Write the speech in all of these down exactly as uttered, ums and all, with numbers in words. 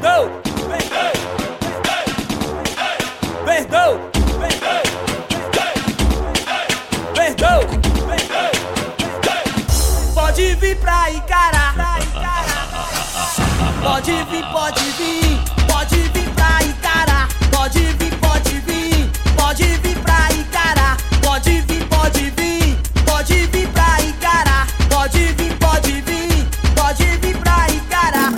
Perdão, perdão, perdão, pode vir pra Icará, pode vir, pode vir, pode vir pra Icará, pode vir, pode vir, pode vir pra Icará, pode vir, pode vir, pode vir pra Icará, pode vir, pode vir, pode vir pra Icará.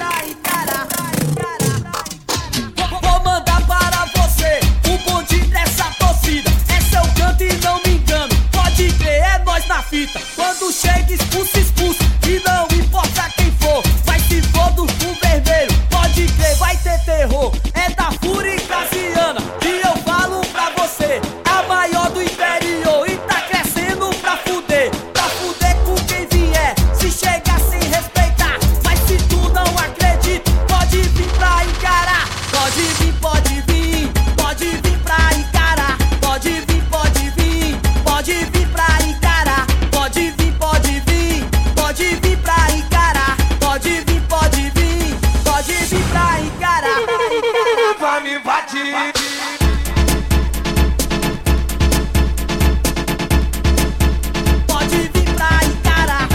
Vou mandar para você o bonde dessa torcida, é seu canto e não me engano, pode crer, é nós na fita. Quando chega expulso, expulso, e não importa quem for, vai se for do fundo vermelho, pode crer, vai ter terror. É da Fúria Casiana que eu falo pra você, a maior do interior e tá crescendo pra fuder, pra fuder com quem vier, se chegar sem respeitar, mas se tu não acredita, pode vir pra Icará, pode vir, pode vir, pode vir pra Icará, pode vir, pode vir, pode vir pra Icará, pode vir, pode vir, pode vir pra Icará, pode vir, pode vir, pode vir pra Icará. Vai me invadir. Pode vir pra Icará,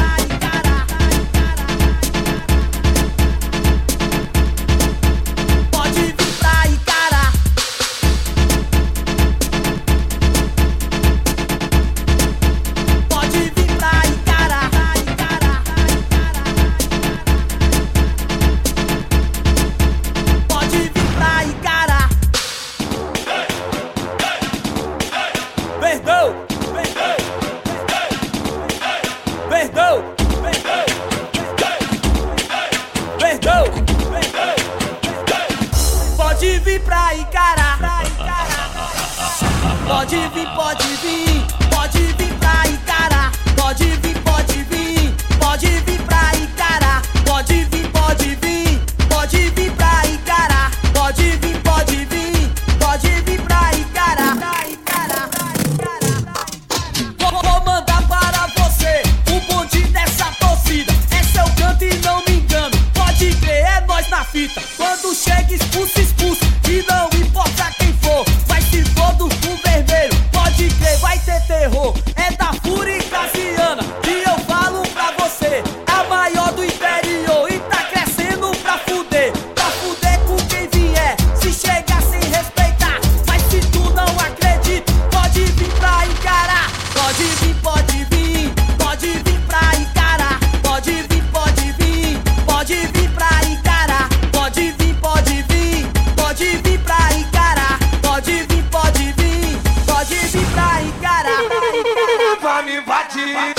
pode vir pra Icará, pode vir pra Icará, pode vir pra Icará. Perdão, perdão, perdão, pode vir pra Icará, pode vir, pode vir, pode vir pra Icará, pode vir, pode vir, pode vir pra Icará, pode vir, pode vir, pode vir pra Icará, pode vir, pode vir, pode vir pra Icará. Vou, vou mandar para você o bonde dessa torcida, é seu canto e não me engano, pode crer, é nós na fita. Quando chega expulso, expulso, e não importa quem for, vai se for do fundo vermelho, pode crer, vai ter terror. É da Fúria Casiana que eu falo pra você, a maior do interior e tá crescendo pra fuder, pra fuder com quem vier, se chegar sem respeitar, mas se tu não acredita, pode vir pra Icará, pode vir, pode vir, pode vir pra Icará, pode vir, pode vir, pode vir pra Icará, pode vir, pode vir, pode vir pra Icará, pode vir, pode vir, pode vir pra Icará. Vai me invadir.